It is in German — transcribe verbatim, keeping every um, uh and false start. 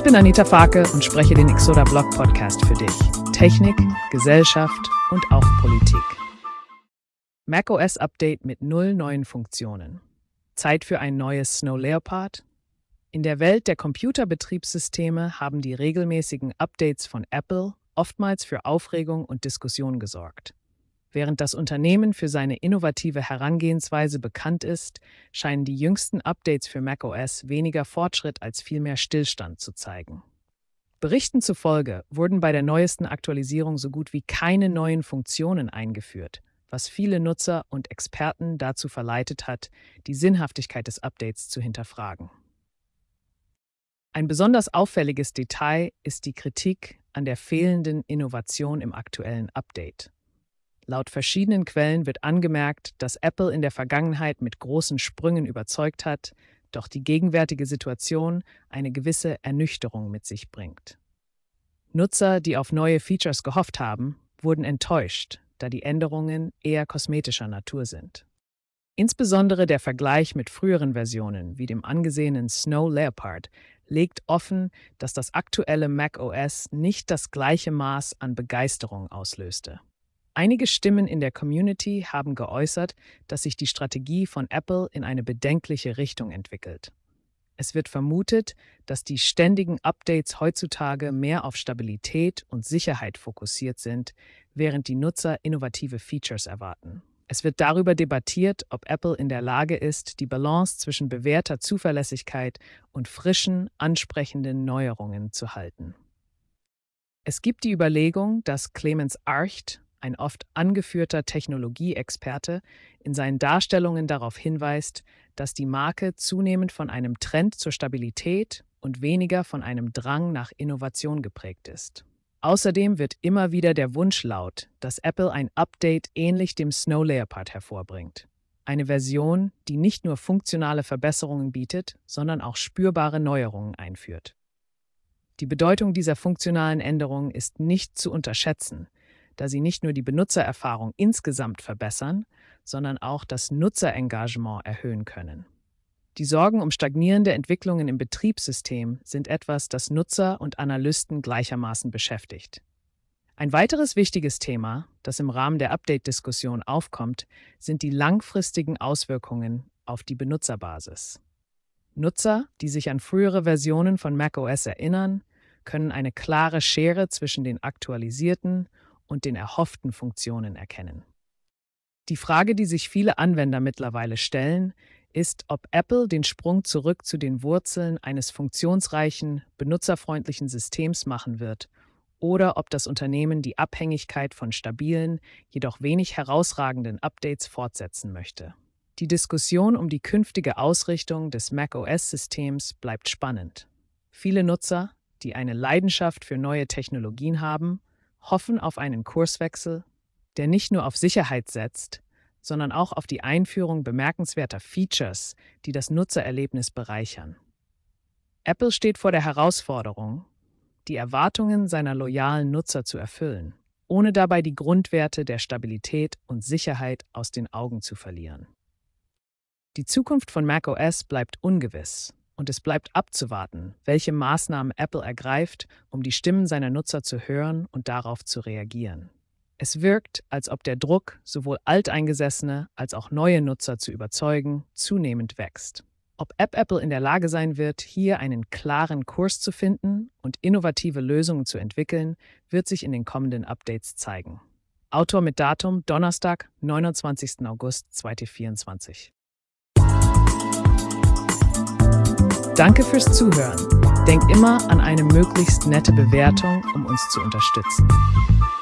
bin Anita Farke und spreche den Exoda Blog Podcast für dich. Technik, Gesellschaft und auch Politik. macOS Update mit null neuen Funktionen. Zeit für ein neues Snow Leopard? In der Welt der Computerbetriebssysteme haben die regelmäßigen Updates von Apple oftmals für Aufregung und Diskussion gesorgt. Während das Unternehmen für seine innovative Herangehensweise bekannt ist, scheinen die jüngsten Updates für macOS weniger Fortschritt als vielmehr Stillstand zu zeigen. Berichten zufolge wurden bei der neuesten Aktualisierung so gut wie keine neuen Funktionen eingeführt, was viele Nutzer und Experten dazu verleitet hat, die Sinnhaftigkeit des Updates zu hinterfragen. Ein besonders auffälliges Detail ist die Kritik an der fehlenden Innovation im aktuellen Update. Laut verschiedenen Quellen wird angemerkt, dass Apple in der Vergangenheit mit großen Sprüngen überzeugt hat, doch die gegenwärtige Situation eine gewisse Ernüchterung mit sich bringt. Nutzer, die auf neue Features gehofft haben, wurden enttäuscht, da die Änderungen eher kosmetischer Natur sind. Insbesondere der Vergleich mit früheren Versionen, wie dem angesehenen Snow Leopard, legt offen, dass das aktuelle macOS nicht das gleiche Maß an Begeisterung auslöste. Einige Stimmen in der Community haben geäußert, dass sich die Strategie von Apple in eine bedenkliche Richtung entwickelt. Es wird vermutet, dass die ständigen Updates heutzutage mehr auf Stabilität und Sicherheit fokussiert sind, während die Nutzer innovative Features erwarten. Es wird darüber debattiert, ob Apple in der Lage ist, die Balance zwischen bewährter Zuverlässigkeit und frischen, ansprechenden Neuerungen zu halten. Es gibt die Überlegung, dass Clemens Archt, ein oft angeführter Technologieexperte, in seinen Darstellungen darauf hinweist, dass die Marke zunehmend von einem Trend zur Stabilität und weniger von einem Drang nach Innovation geprägt ist. Außerdem wird immer wieder der Wunsch laut, dass Apple ein Update ähnlich dem Snow Leopard hervorbringt. Eine Version, die nicht nur funktionale Verbesserungen bietet, sondern auch spürbare Neuerungen einführt. Die Bedeutung dieser funktionalen Änderungen ist nicht zu unterschätzen, da sie nicht nur die Benutzererfahrung insgesamt verbessern, sondern auch das Nutzerengagement erhöhen können. Die Sorgen um stagnierende Entwicklungen im Betriebssystem sind etwas, das Nutzer und Analysten gleichermaßen beschäftigt. Ein weiteres wichtiges Thema, das im Rahmen der Update-Diskussion aufkommt, sind die langfristigen Auswirkungen auf die Benutzerbasis. Nutzer, die sich an frühere Versionen von macOS erinnern, können eine klare Schere zwischen den aktualisierten und den erhofften Funktionen erkennen. Die Frage, die sich viele Anwender mittlerweile stellen, ist, ob Apple den Sprung zurück zu den Wurzeln eines funktionsreichen, benutzerfreundlichen Systems machen wird oder ob das Unternehmen die Abhängigkeit von stabilen, jedoch wenig herausragenden Updates fortsetzen möchte. Die Diskussion um die künftige Ausrichtung des macOS-Systems bleibt spannend. Viele Nutzer, die eine Leidenschaft für neue Technologien haben, hoffen auf einen Kurswechsel, der nicht nur auf Sicherheit setzt, sondern auch auf die Einführung bemerkenswerter Features, die das Nutzererlebnis bereichern. Apple steht vor der Herausforderung, die Erwartungen seiner loyalen Nutzer zu erfüllen, ohne dabei die Grundwerte der Stabilität und Sicherheit aus den Augen zu verlieren. Die Zukunft von macOS bleibt ungewiss. Und es bleibt abzuwarten, welche Maßnahmen Apple ergreift, um die Stimmen seiner Nutzer zu hören und darauf zu reagieren. Es wirkt, als ob der Druck, sowohl alteingesessene als auch neue Nutzer zu überzeugen, zunehmend wächst. Ob App Apple in der Lage sein wird, hier einen klaren Kurs zu finden und innovative Lösungen zu entwickeln, wird sich in den kommenden Updates zeigen. Autor mit Datum Donnerstag, neunundzwanzigsten August zweitausendvierundzwanzig. Danke fürs Zuhören. Denk immer an eine möglichst nette Bewertung, um uns zu unterstützen.